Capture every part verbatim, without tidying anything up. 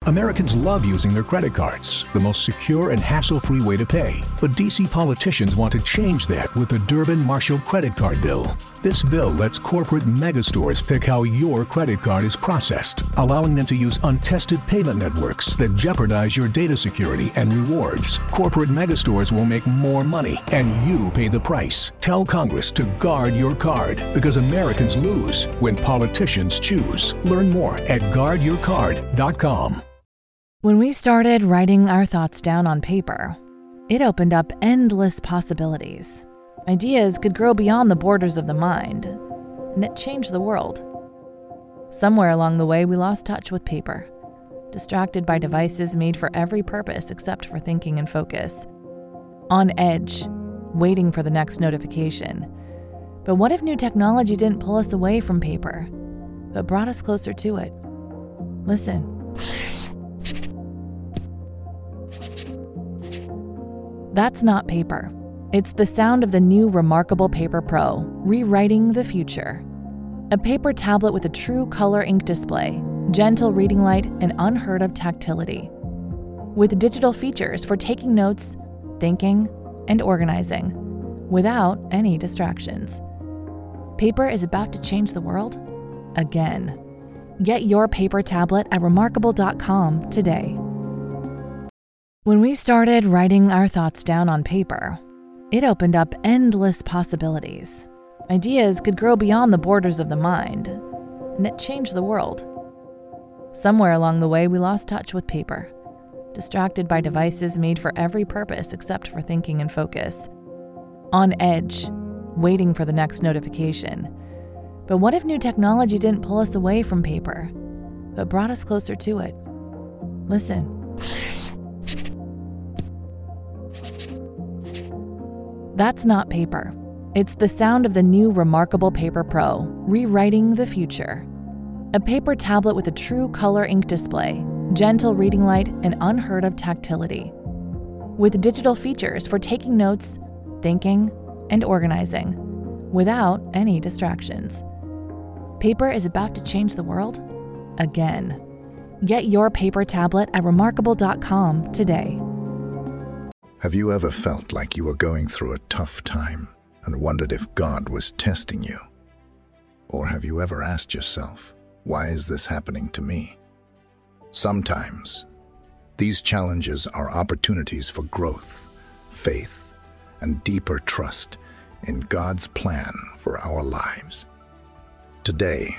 Americans love using their credit cards, the most secure and hassle-free way to pay. But D C politicians want to change that with the Durbin-Marshall credit card bill. This bill lets corporate megastores pick how your credit card is processed, allowing them to use untested payment networks that jeopardize your data security and rewards. Corporate megastores will make more money, and you pay the price. Tell Congress to guard your card, because Americans lose when politicians choose. Learn more at guard your card dot com. When we started writing our thoughts down on paper, it opened up endless possibilities. Ideas could grow beyond the borders of the mind, and it changed the world. Somewhere along the way, we lost touch with paper, distracted by devices made for every purpose except for thinking and focus. On edge, waiting for the next notification. But what if new technology didn't pull us away from paper, but brought us closer to it? Listen. That's not paper. It's the sound of the new Remarkable Paper Pro, rewriting the future. A paper tablet with a true color ink display, gentle reading light, and unheard of tactility. With digital features for taking notes, thinking, and organizing, without any distractions. Paper is about to change the world again. Get your paper tablet at remarkable dot com today. When we started writing our thoughts down on paper, it opened up endless possibilities. Ideas could grow beyond the borders of the mind, and it changed the world. Somewhere along the way, we lost touch with paper, distracted by devices made for every purpose except for thinking and focus. On edge, waiting for the next notification. But what if new technology didn't pull us away from paper, but brought us closer to it? Listen. That's not paper. It's the sound of the new Remarkable Paper Pro, rewriting the future. A paper tablet with a true color ink display, gentle reading light, and unheard of tactility. With digital features for taking notes, thinking, and organizing, without any distractions. Paper is about to change the world again. Get your paper tablet at remarkable dot com today. Have you ever felt like you were going through a tough time and wondered if God was testing you? Or have you ever asked yourself, why is this happening to me? Sometimes, these challenges are opportunities for growth, faith, and deeper trust in God's plan for our lives. Today,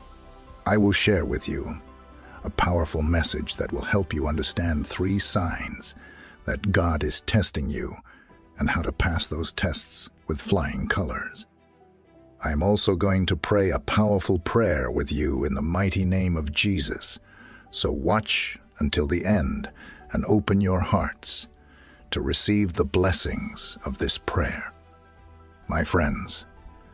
I will share with you a powerful message that will help you understand three signs that God is testing you and how to pass those tests with flying colors. I am also going to pray a powerful prayer with you in the mighty name of Jesus. So watch until the end and open your hearts to receive the blessings of this prayer. My friends,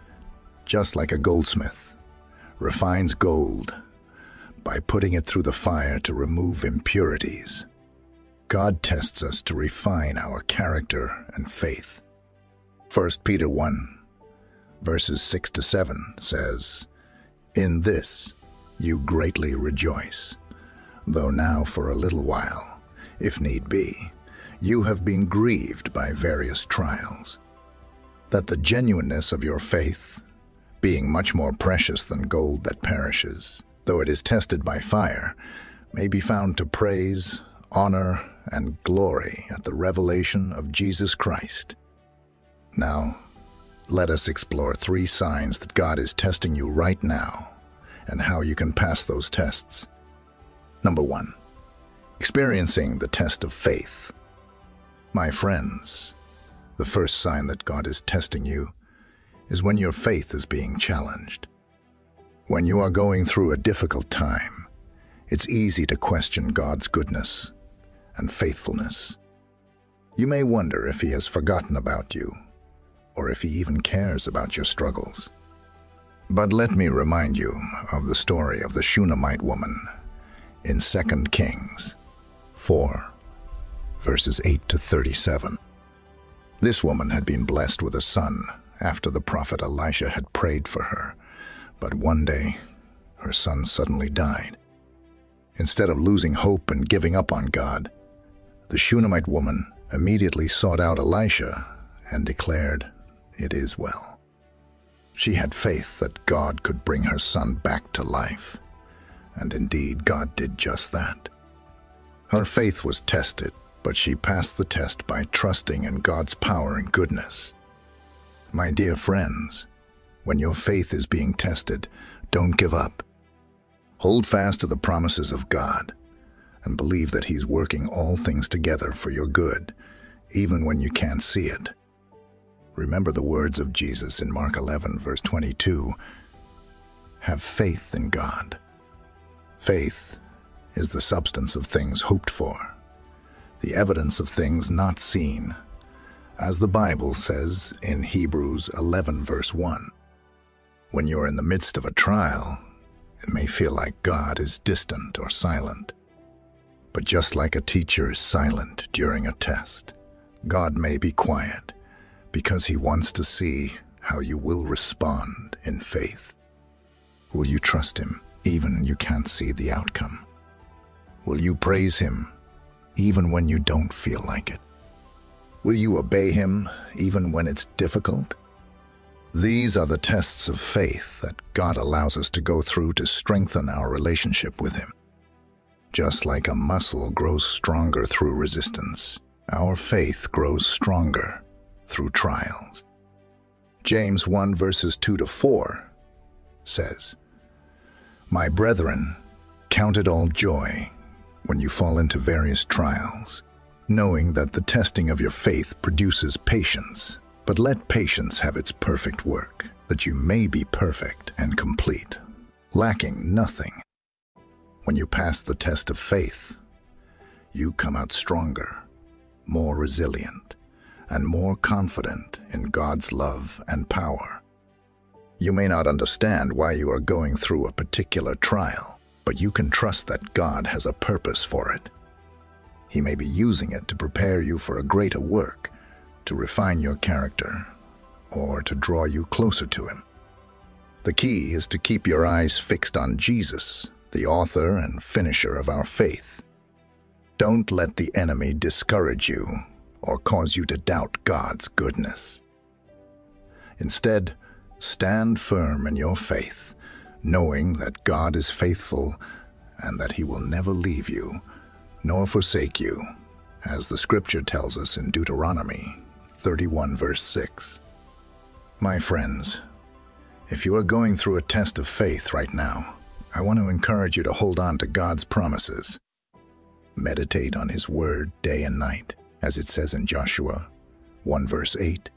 just like a goldsmith refines gold by putting it through the fire to remove impurities, God tests us to refine our character and faith. First Peter one, verses six to seven says, "In this you greatly rejoice, though now for a little while, if need be, you have been grieved by various trials, that the genuineness of your faith, being much more precious than gold that perishes, though it is tested by fire, may be found to praise, honor, and glory at the revelation of Jesus Christ." Now, let us explore three signs that God is testing you right now and how you can pass those tests. Number one, experiencing the test of faith. My friends, the first sign that God is testing you is when your faith is being challenged. When you are going through a difficult time, it's easy to question God's goodness and faithfulness. You may wonder if He has forgotten about you, or if He even cares about your struggles. But let me remind you of the story of the Shunammite woman in Second Kings four, verses eight to thirty-seven. This woman had been blessed with a son after the prophet Elisha had prayed for her, but one day her son suddenly died. Instead of losing hope and giving up on God, the Shunammite woman immediately sought out Elisha and declared, "It is well." She had faith that God could bring her son back to life, and indeed God did just that. Her faith was tested, but she passed the test by trusting in God's power and goodness. My dear friends, when your faith is being tested, don't give up. Hold fast to the promises of God and believe that He's working all things together for your good, even when you can't see it. Remember the words of Jesus in Mark eleven, verse twenty-two. Have faith in God. Faith is the substance of things hoped for, the evidence of things not seen, as the Bible says in Hebrews eleven, verse one. When you're in the midst of a trial, it may feel like God is distant or silent. But just like a teacher is silent during a test, God may be quiet because He wants to see how you will respond in faith. Will you trust Him even when you can't see the outcome? Will you praise Him even when you don't feel like it? Will you obey Him even when it's difficult? These are the tests of faith that God allows us to go through to strengthen our relationship with Him. Just like a muscle grows stronger through resistance, our faith grows stronger through trials. James one verses two to four says, "My brethren, count it all joy when you fall into various trials, knowing that the testing of your faith produces patience. But let patience have its perfect work, that you may be perfect and complete, lacking nothing." When you pass the test of faith, you come out stronger, more resilient, and more confident in God's love and power. You may not understand why you are going through a particular trial, but you can trust that God has a purpose for it. He may be using it to prepare you for a greater work, to refine your character, or to draw you closer to Him. The key is to keep your eyes fixed on Jesus, the author and finisher of our faith. Don't let the enemy discourage you or cause you to doubt God's goodness. Instead, stand firm in your faith, knowing that God is faithful and that He will never leave you nor forsake you, as the scripture tells us in Deuteronomy thirty-one, verse six. My friends, if you are going through a test of faith right now, I want to encourage you to hold on to God's promises. Meditate on His word day and night, as it says in Joshua one, verse eight.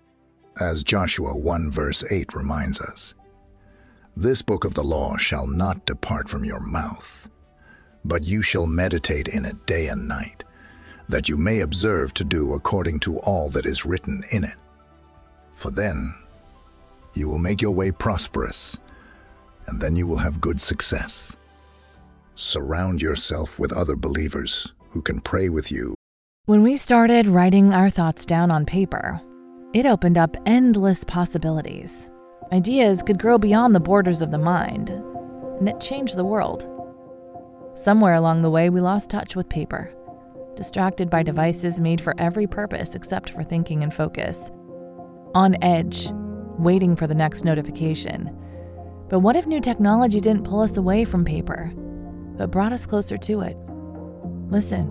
As Joshua one, verse eight reminds us, "This book of the law shall not depart from your mouth, but you shall meditate in it day and night, that you may observe to do according to all that is written in it. For then you will make your way prosperous, and then you will have good success." Surround yourself with other believers who can pray with you. When we started writing our thoughts down on paper, it opened up endless possibilities. Ideas could grow beyond the borders of the mind, and it changed the world. Somewhere along the way, we lost touch with paper, distracted by devices made for every purpose except for thinking and focus. On edge, waiting for the next notification. But what if new technology didn't pull us away from paper, but brought us closer to it? Listen.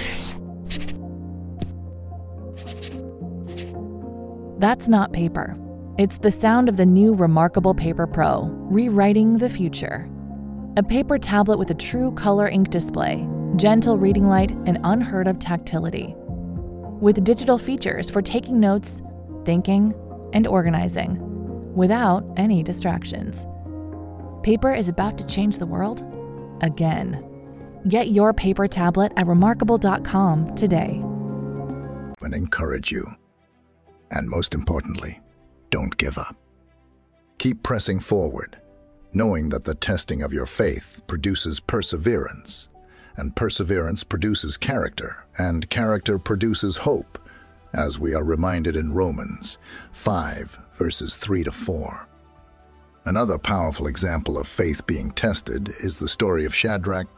That's not paper. It's the sound of the new Remarkable Paper Pro, rewriting the future. A paper tablet with a true color ink display, gentle reading light, and unheard of tactility. With digital features for taking notes, thinking, and organizing, without any distractions. Paper is about to change the world again. Get your paper tablet at remarkable dot com today. And encourage you. And most importantly, don't give up. Keep pressing forward, knowing that the testing of your faith produces perseverance, and perseverance produces character, and character produces hope, as we are reminded in Romans five, verses three to four. Another powerful example of faith being tested is the story of Shadrach,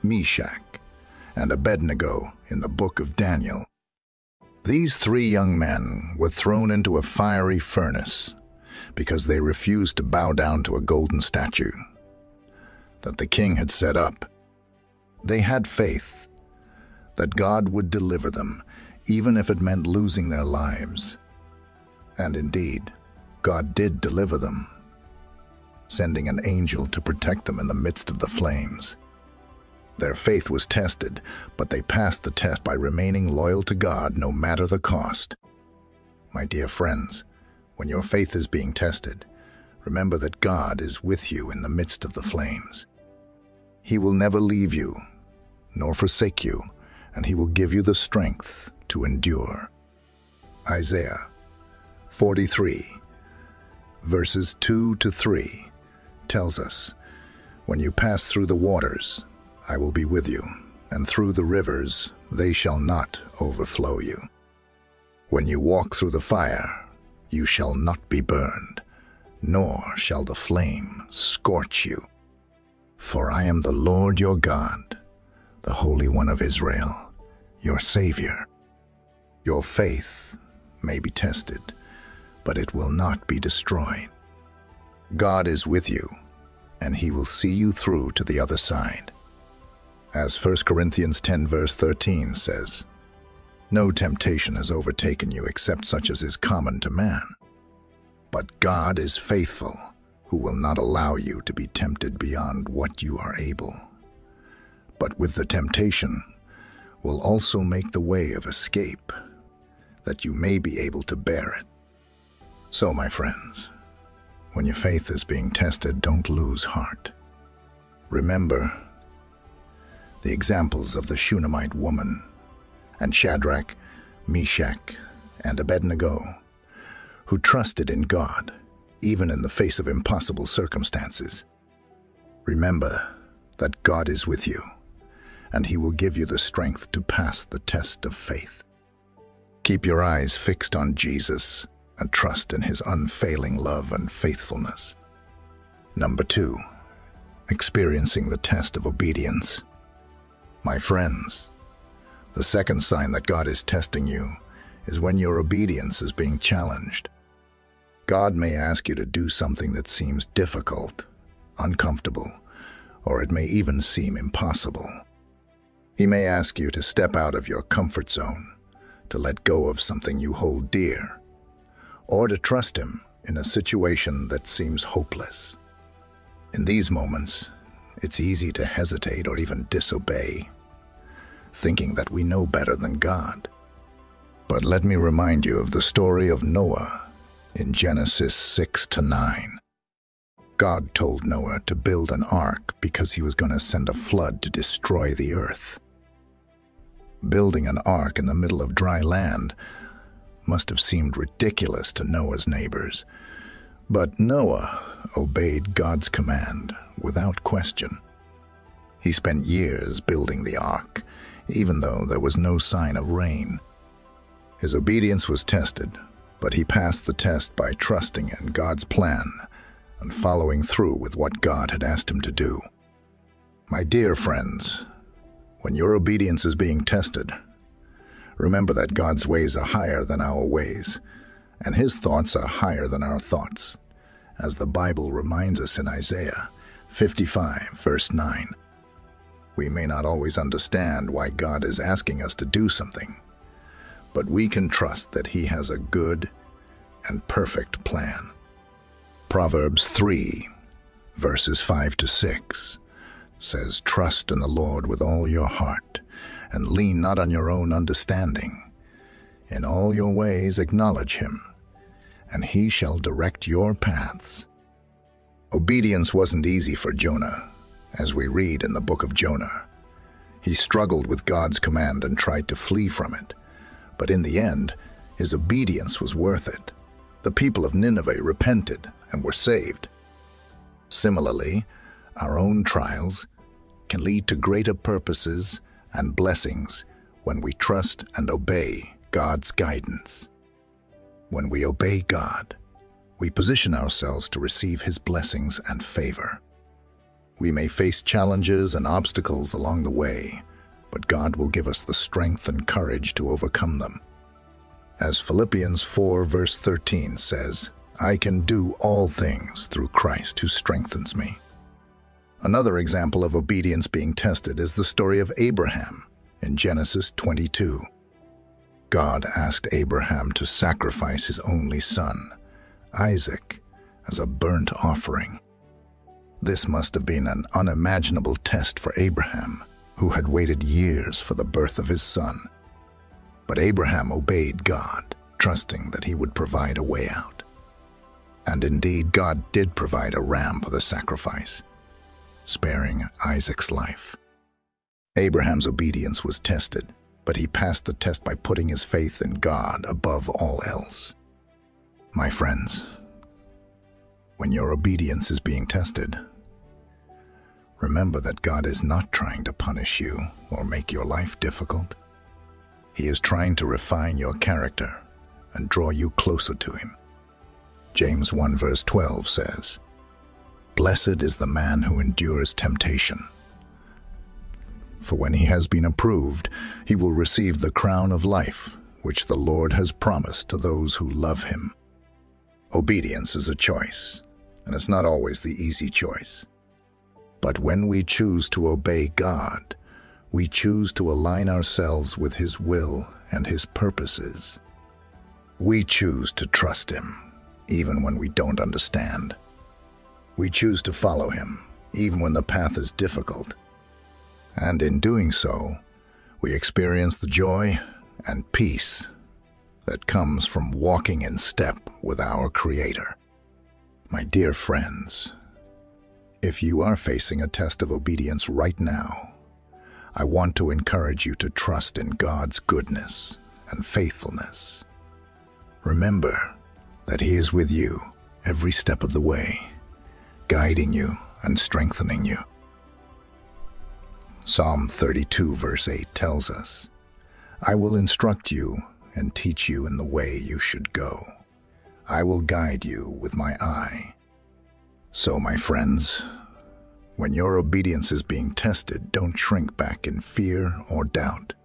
Meshach, and Abednego in the book of Daniel. These three young men were thrown into a fiery furnace because they refused to bow down to a golden statue that the king had set up. They had faith that God would deliver them, even if it meant losing their lives. And indeed, God did deliver them, sending an angel to protect them in the midst of the flames. Their faith was tested, but they passed the test by remaining loyal to God no matter the cost. My dear friends, when your faith is being tested, remember that God is with you in the midst of the flames. He will never leave you, nor forsake you, and He will give you the strength to endure. Isaiah forty-three, verses two to three, tells us, "When you pass through the waters, I will be with you, and through the rivers, they shall not overflow you. When you walk through the fire, you shall not be burned, nor shall the flame scorch you. For I am the Lord your God, the Holy One of Israel, your Savior. Your faith may be tested, but it will not be destroyed. God is with you, and He will see you through to the other side." As First Corinthians ten verse thirteen says, "No temptation has overtaken you except such as is common to man. But God is faithful, who will not allow you to be tempted beyond what you are able. But with the temptation will also make the way of escape, that you may be able to bear it." So, my friends, when your faith is being tested, don't lose heart. Remember the examples of the Shunammite woman and Shadrach, Meshach, and Abednego, who trusted in God, even in the face of impossible circumstances. Remember that God is with you, and He will give you the strength to pass the test of faith. Keep your eyes fixed on Jesus and trust in His unfailing love and faithfulness. Number two, experiencing the test of obedience. My friends, the second sign that God is testing you is when your obedience is being challenged. God may ask you to do something that seems difficult, uncomfortable, or it may even seem impossible. He may ask you to step out of your comfort zone, to let go of something you hold dear, or to trust Him in a situation that seems hopeless. In these moments, it's easy to hesitate or even disobey, thinking that we know better than God. But let me remind you of the story of Noah in Genesis six to nine. God told Noah to build an ark because He was going to send a flood to destroy the earth. Building an ark in the middle of dry land must have seemed ridiculous to Noah's neighbors, but Noah obeyed God's command without question. He spent years building the ark, even though there was no sign of rain. His obedience was tested, but he passed the test by trusting in God's plan and following through with what God had asked him to do. My dear friends, when your obedience is being tested, remember that God's ways are higher than our ways, and His thoughts are higher than our thoughts, as the Bible reminds us in Isaiah fifty-five, verse nine. We may not always understand why God is asking us to do something, but we can trust that He has a good and perfect plan. Proverbs three, verses five to six, says, "Trust in the Lord with all your heart, and lean not on your own understanding. In all your ways acknowledge Him, and He shall direct your paths." Obedience wasn't easy for Jonah, as we read in the book of Jonah. He struggled with God's command and tried to flee from it, but in the end, his obedience was worth it. The people of Nineveh repented and were saved. Similarly, our own trials can lead to greater purposes and blessings when we trust and obey God's guidance. When we obey God, we position ourselves to receive His blessings and favor. We may face challenges and obstacles along the way, but God will give us the strength and courage to overcome them. As Philippians four verse thirteen says, "I can do all things through Christ who strengthens me." Another example of obedience being tested is the story of Abraham in Genesis twenty-two. God asked Abraham to sacrifice his only son, Isaac, as a burnt offering. This must have been an unimaginable test for Abraham, who had waited years for the birth of his son. But Abraham obeyed God, trusting that he would provide a way out. And indeed, God did provide a ram for the sacrifice, sparing Isaac's life. Abraham's obedience was tested, but he passed the test by putting his faith in God above all else. My friends, when your obedience is being tested, remember that God is not trying to punish you or make your life difficult. He is trying to refine your character and draw you closer to Him. James one verse twelve says, "Blessed is the man who endures temptation. For when he has been approved, he will receive the crown of life, which the Lord has promised to those who love Him." Obedience is a choice, and it's not always the easy choice. But when we choose to obey God, we choose to align ourselves with His will and His purposes. We choose to trust Him, even when we don't understand. We choose to follow Him, even when the path is difficult. And in doing so, we experience the joy and peace that comes from walking in step with our Creator. My dear friends, if you are facing a test of obedience right now, I want to encourage you to trust in God's goodness and faithfulness. Remember that He is with you every step of the way, guiding you and strengthening you. Psalm thirty-two verse eight tells us, "I will instruct you and teach you in the way you should go. I will guide you with my eye." So, my friends, when your obedience is being tested, don't shrink back in fear or doubt.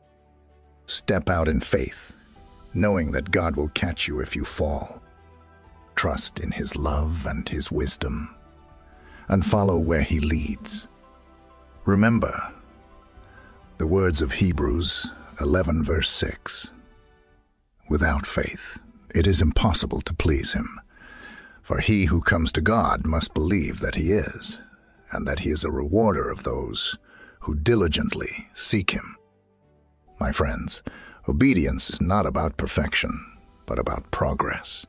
Step out in faith, knowing that God will catch you if you fall. Trust in His love and His wisdom, and follow where He leads. Remember the words of Hebrews eleven verse six. "Without faith, it is impossible to please Him. For he who comes to God must believe that He is, and that He is a rewarder of those who diligently seek Him." My friends, obedience is not about perfection, but about progress.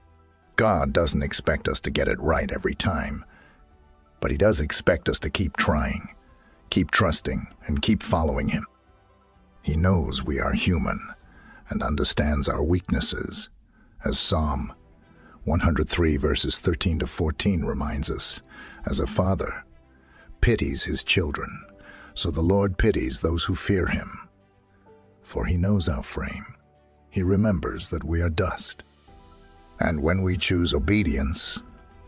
God doesn't expect us to get it right every time, but He does expect us to keep trying, keep trusting, and keep following Him. He knows we are human and understands our weaknesses, as Psalm one hundred three verses thirteen to fourteen reminds us. As a father pities his children, so the Lord pities those who fear Him. For He knows our frame. He remembers that we are dust. And when we choose obedience,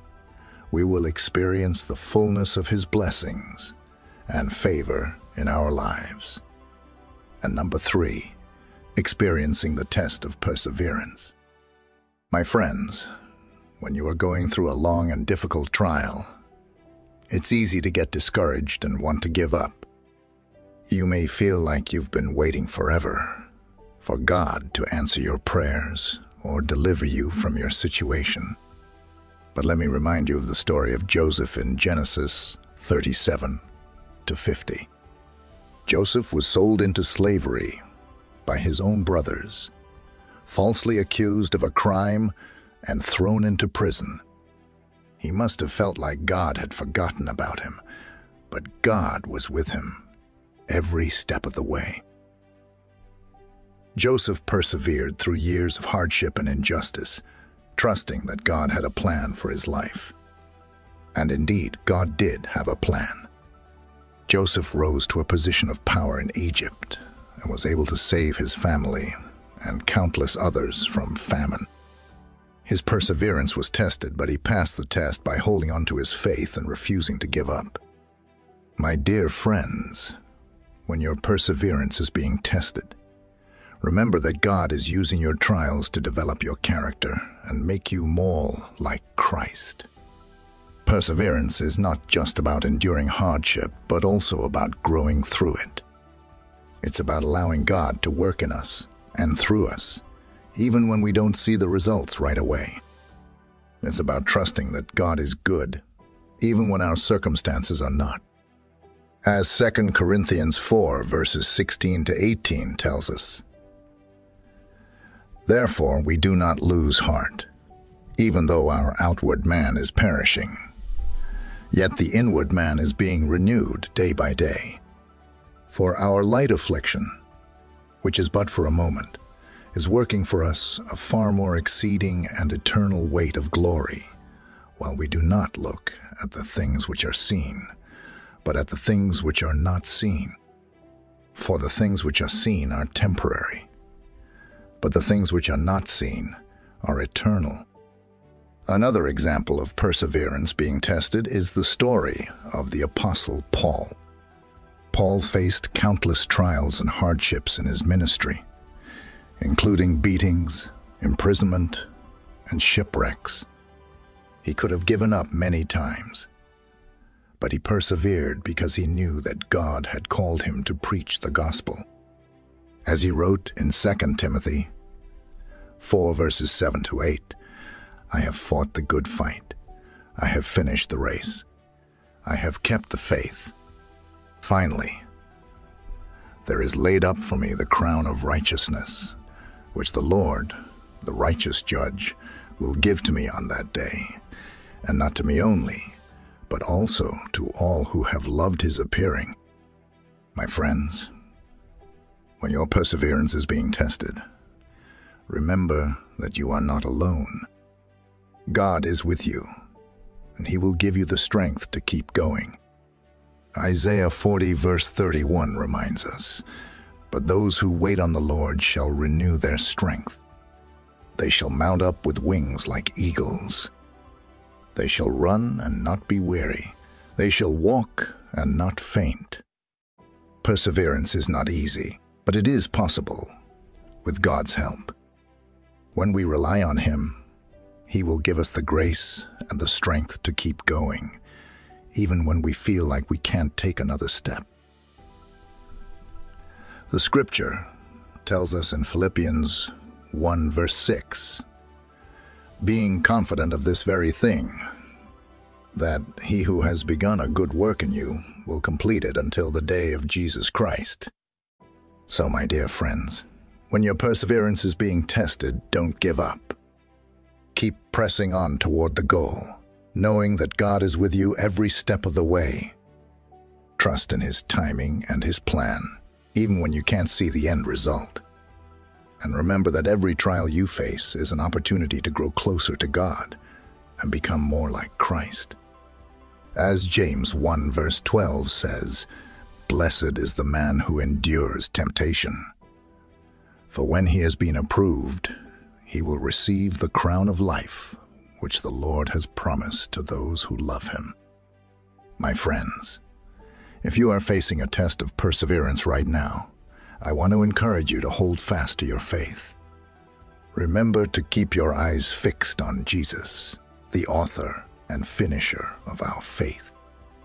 we will experience the fullness of His blessings and favor in our lives. And number three, experiencing the test of perseverance. My friends, when you are going through a long and difficult trial, it's easy to get discouraged and want to give up. You may feel like you've been waiting forever for God to answer your prayers or deliver you from your situation. But let me remind you of the story of Joseph in Genesis thirty-seven to fifty. Joseph was sold into slavery by his own brothers, falsely accused of a crime and thrown into prison. He must have felt like God had forgotten about him, but God was with him every step of the way. Joseph persevered through years of hardship and injustice, trusting that God had a plan for his life. And indeed, God did have a plan. Joseph rose to a position of power in Egypt and was able to save his family and countless others from famine. His perseverance was tested, but he passed the test by holding on to his faith and refusing to give up. My dear friends, when your perseverance is being tested, remember that God is using your trials to develop your character and make you more like Christ. Perseverance is not just about enduring hardship, but also about growing through it. It's about allowing God to work in us and through us, even when we don't see the results right away. It's about trusting that God is good, even when our circumstances are not. As Second Corinthians four, verses sixteen to eighteen tells us, "Therefore we do not lose heart, even though our outward man is perishing. Yet the inward man is being renewed day by day. For our light affliction, which is but for a moment, is working for us a far more exceeding and eternal weight of glory, while we do not look at the things which are seen, but at the things which are not seen. For the things which are seen are temporary, but the things which are not seen are eternal." Another example of perseverance being tested is the story of the Apostle Paul. Paul faced countless trials and hardships in his ministry, including beatings, imprisonment, and shipwrecks. He could have given up many times, but he persevered because he knew that God had called him to preach the gospel. As he wrote in Second Timothy four, verses seven to eight, "I have fought the good fight. I have finished the race. I have kept the faith. Finally, there is laid up for me the crown of righteousness, which the Lord, the righteous judge, will give to me on that day, and not to me only, but also to all who have loved his appearing." My friends, when your perseverance is being tested, remember that you are not alone. God is with you, and he will give you the strength to keep going. Isaiah forty, verse thirty-one reminds us, "But those who wait on the Lord shall renew their strength. They shall mount up with wings like eagles. They shall run and not be weary. They shall walk and not faint." Perseverance is not easy, but it is possible with God's help. When we rely on him, he will give us the grace and the strength to keep going, even when we feel like we can't take another step. The scripture tells us in Philippians one, verse six, "Being confident of this very thing, that he who has begun a good work in you will complete it until the day of Jesus Christ." So, my dear friends, when your perseverance is being tested, don't give up. Keep pressing on toward the goal, knowing that God is with you every step of the way. Trust in his timing and his plan, even when you can't see the end result. And remember that every trial you face is an opportunity to grow closer to God and become more like Christ. As James one, verse twelve says, "Blessed is the man who endures temptation. For when he has been approved, he will receive the crown of life, which the Lord has promised to those who love him." My friends, if you are facing a test of perseverance right now, I want to encourage you to hold fast to your faith. Remember to keep your eyes fixed on Jesus, the author and finisher of our faith.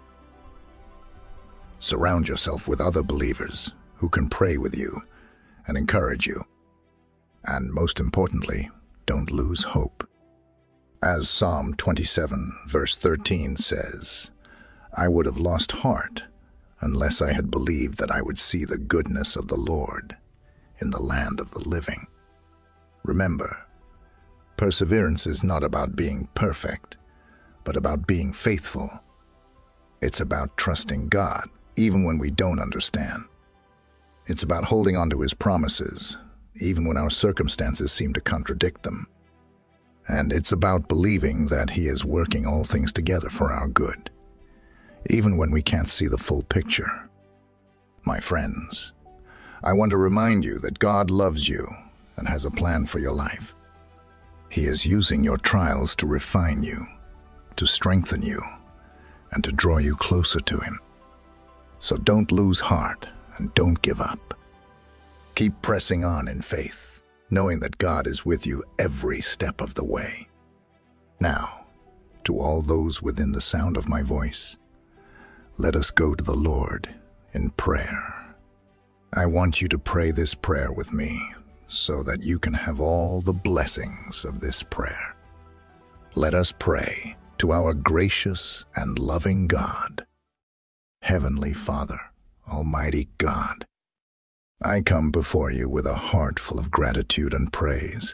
Surround yourself with other believers who can pray with you and encourage you. And most importantly, don't lose hope. As Psalm twenty-seven, verse thirteen says, "I would have lost heart unless I had believed that I would see the goodness of the Lord in the land of the living." Remember, perseverance is not about being perfect, but about being faithful. It's about trusting God, even when we don't understand. It's about holding on to his promises, even when our circumstances seem to contradict them. And it's about believing that he is working all things together for our good, even when we can't see the full picture. My friends, I want to remind you that God loves you and has a plan for your life. He is using your trials to refine you, to strengthen you, and to draw you closer to him. So don't lose heart and don't give up. Keep pressing on in faith, knowing that God is with you every step of the way. Now, to all those within the sound of my voice, let us go to the Lord in prayer. I want you to pray this prayer with me so that you can have all the blessings of this prayer. Let us pray to our gracious and loving God. Heavenly Father, Almighty God, I come before you with a heart full of gratitude and praise.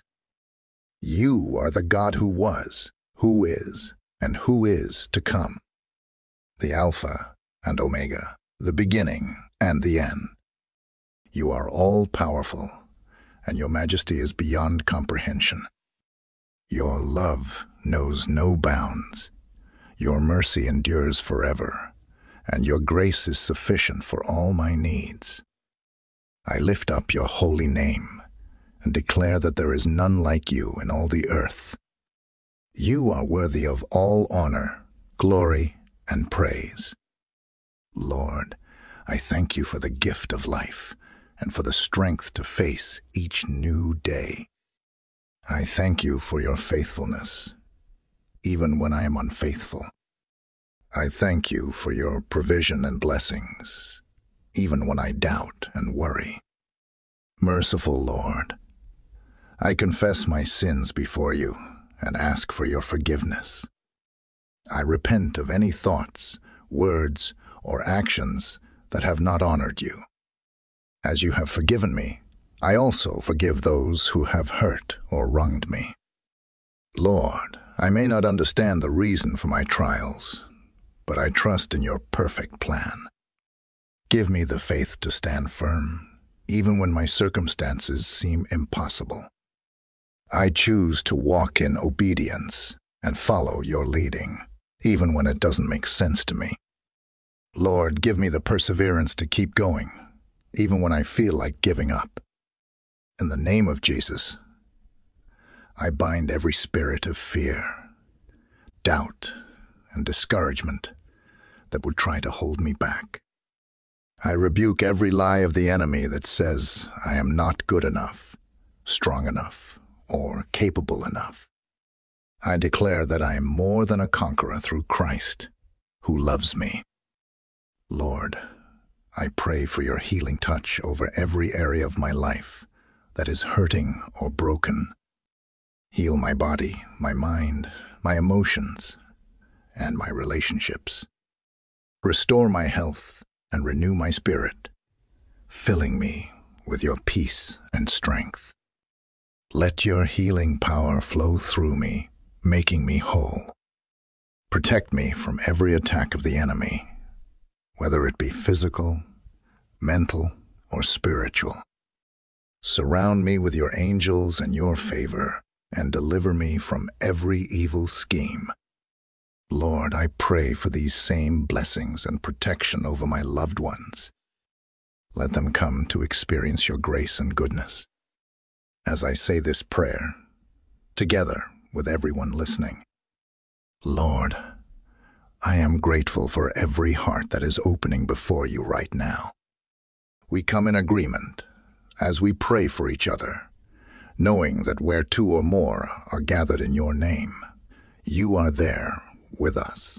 You are the God who was, who is, and who is to come, the Alpha and Omega, the beginning and the end. You are all-powerful, and your majesty is beyond comprehension. Your love knows no bounds. Your mercy endures forever, and your grace is sufficient for all my needs. I lift up your holy name and declare that there is none like you in all the earth. You are worthy of all honor, glory, and praise. Lord, I thank you for the gift of life and for the strength to face each new day. I thank you for your faithfulness, even when I am unfaithful. I thank you for your provision and blessings, even when I doubt and worry. Merciful Lord, I confess my sins before you and ask for your forgiveness. I repent of any thoughts, words, or actions that have not honored you. As you have forgiven me, I also forgive those who have hurt or wronged me. Lord, I may not understand the reason for my trials, but I trust in your perfect plan. Give me the faith to stand firm, even when my circumstances seem impossible. I choose to walk in obedience and follow your leading, even when it doesn't make sense to me. Lord, give me the perseverance to keep going, even when I feel like giving up. In the name of Jesus, I bind every spirit of fear, doubt, and discouragement that would try to hold me back. I rebuke every lie of the enemy that says I am not good enough, strong enough, or capable enough. I declare that I am more than a conqueror through Christ, who loves me. Lord, I pray for your healing touch over every area of my life that is hurting or broken. Heal my body, my mind, my emotions, and my relationships. Restore my health and renew my spirit, filling me with your peace and strength. Let your healing power flow through me, making me whole. Protect me from every attack of the enemy, whether it be physical, mental, or spiritual. Surround me with your angels and your favor, and deliver me from every evil scheme. Lord, I pray for these same blessings and protection over my loved ones. Let them come to experience your grace and goodness. As I say this prayer, together with everyone listening, Lord, I am grateful for every heart that is opening before you right now. We come in agreement as we pray for each other, knowing that where two or more are gathered in your name, you are there with us.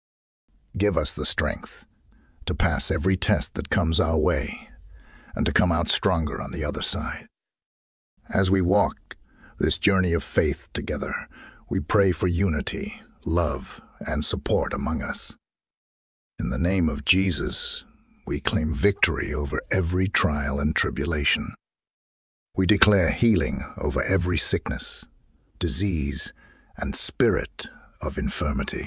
Give us the strength to pass every test that comes our way and to come out stronger on the other side. As we walk this journey of faith together, we pray for unity, love, and support among us. In the name of Jesus, we claim victory over every trial and tribulation. We declare healing over every sickness, disease, and spirit of infirmity.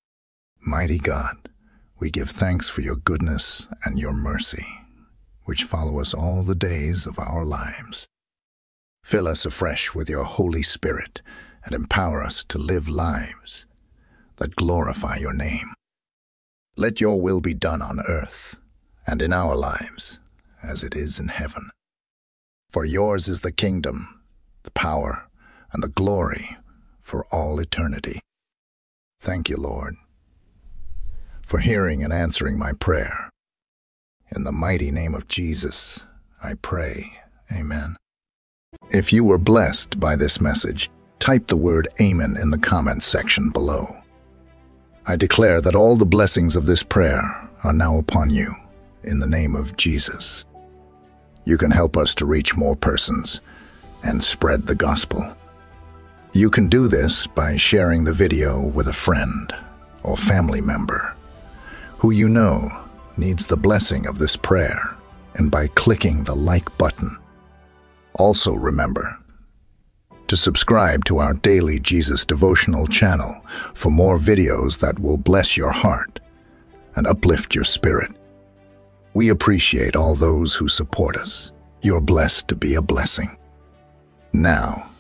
Mighty God, we give thanks for your goodness and your mercy, which follow us all the days of our lives. Fill us afresh with your Holy Spirit and empower us to live lives that glorify your name. Let your will be done on earth and in our lives as it is in heaven. For yours is the kingdom, the power, and the glory for all eternity. Thank you, Lord, for hearing and answering my prayer. In the mighty name of Jesus, I pray. Amen. If you were blessed by this message, type the word Amen in the comments section below. I declare that all the blessings of this prayer are now upon you, in the name of Jesus. You can help us to reach more persons and spread the gospel. You can do this by sharing the video with a friend or family member who you know needs the blessing of this prayer, and by clicking the like button. Also remember to subscribe to our daily Jesus devotional channel for more videos that will bless your heart and uplift your spirit. We appreciate all those who support us. You're blessed to be a blessing. Now,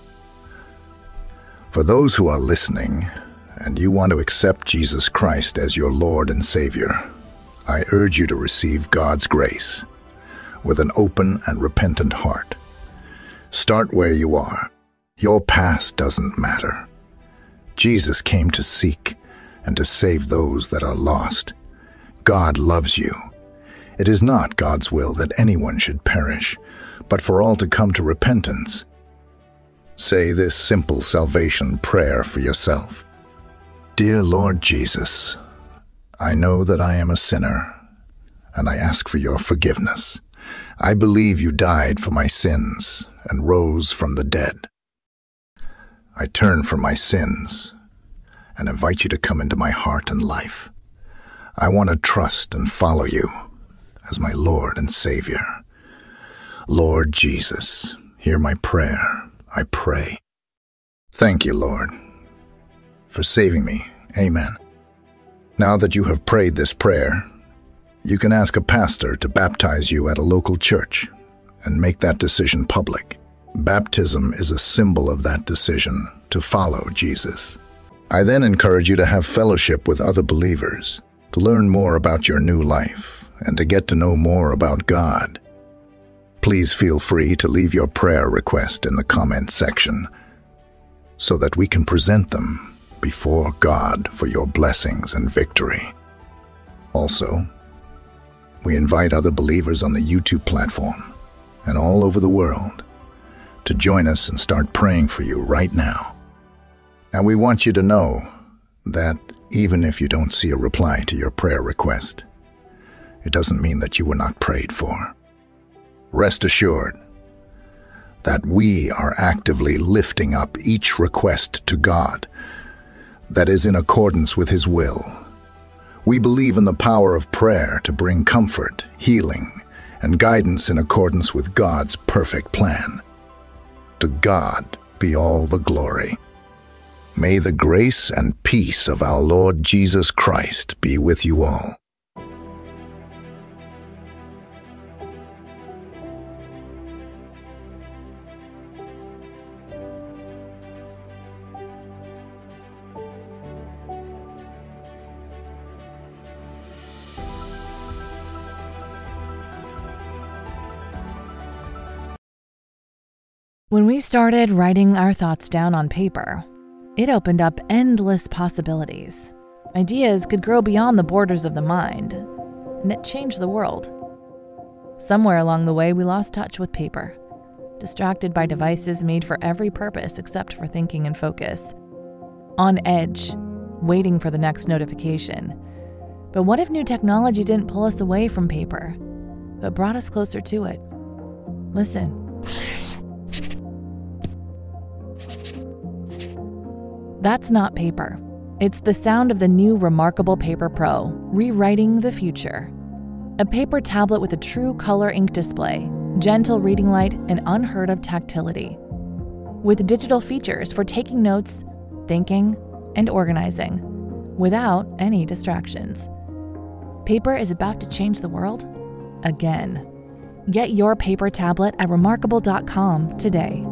for those who are listening and you want to accept Jesus Christ as your Lord and Savior, I urge you to receive God's grace with an open and repentant heart. Start where you are. Your past doesn't matter. Jesus came to seek and to save those that are lost. God loves you. It is not God's will that anyone should perish, but for all to come to repentance. Say this simple salvation prayer for yourself. Dear Lord Jesus, I know that I am a sinner, and I ask for your forgiveness. I believe you died for my sins and rose from the dead. I turn from my sins and invite you to come into my heart and life. I want to trust and follow you as my Lord and Savior. Lord Jesus, hear my prayer, I pray. Thank you, Lord, for saving me. Amen. Now that you have prayed this prayer, you can ask a pastor to baptize you at a local church and make that decision public. Baptism is a symbol of that decision to follow Jesus. I then encourage you to have fellowship with other believers, to learn more about your new life, and to get to know more about God. Please feel free to leave your prayer request in the comment section so that we can present them before God for your blessings and victory. Also, we invite other believers on the YouTube platform and all over the world to join us and start praying for you right now. And we want you to know that even if you don't see a reply to your prayer request, it doesn't mean that you were not prayed for. Rest assured that we are actively lifting up each request to God that is in accordance with His will. We believe in the power of prayer to bring comfort, healing, and guidance in accordance with God's perfect plan. To God be all the glory. May the grace and peace of our Lord Jesus Christ be with you all. When we started writing our thoughts down on paper, it opened up endless possibilities. Ideas could grow beyond the borders of the mind, and it changed the world. Somewhere along the way, we lost touch with paper, distracted by devices made for every purpose except for thinking and focus. On edge, waiting for the next notification. But what if new technology didn't pull us away from paper, but brought us closer to it? Listen. That's not paper. It's the sound of the new Remarkable Paper Pro, rewriting the future. A paper tablet with a true color ink display, gentle reading light, and unheard of tactility. With digital features for taking notes, thinking, and organizing, without any distractions. Paper is about to change the world again. Get your paper tablet at remarkable dot com today.